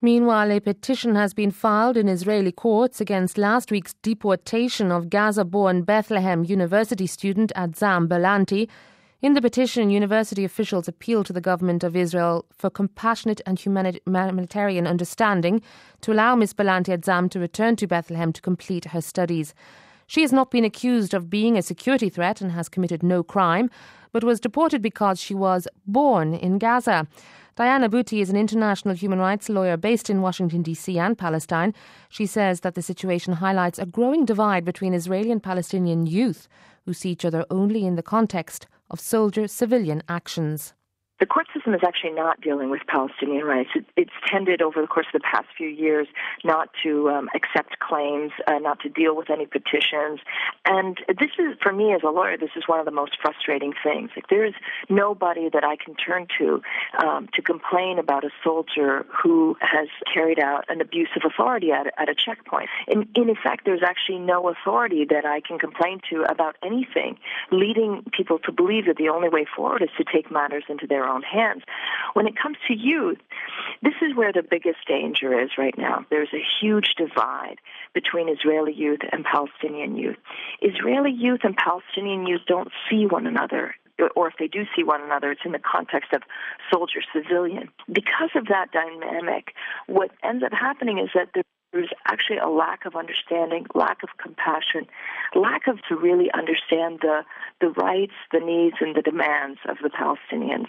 Meanwhile, a petition has been filed in Israeli courts against last week's deportation of Gaza-born Bethlehem University student Adzam Belanti. In the petition, university officials appeal to the government of Israel for compassionate and humanitarian understanding to allow Ms. Belanti Adzam to return to Bethlehem to complete her studies. She has not been accused of being a security threat and has committed no crime, but was deported because she was born in Gaza. Diana Bouti is an international human rights lawyer based in Washington, D.C. and Palestine. She says that the situation highlights a growing divide between Israeli and Palestinian youth who see each other only in the context of soldier-civilian actions. The court system is actually not dealing with Palestinian rights. It's tended over the course of the past few years not to accept claims, not to deal with any petitions. And this is, for me as a lawyer, this is one of the most frustrating things. Like, there is nobody that I can turn to complain about a soldier who has carried out an abuse of authority at a checkpoint. In effect, there's actually no authority that I can complain to about anything, leading people to believe that the only way forward is to take matters into their own hands. When it comes to youth, this is where the biggest danger is right now. There's a huge divide between Israeli youth and Palestinian youth. Israeli youth and Palestinian youth don't see one another, or if they do see one another, it's in the context of soldier-civilian. Because of that dynamic, what ends up happening is that there's actually a lack of understanding, lack of compassion, lack of to really understand the rights, the needs, and the demands of the Palestinians.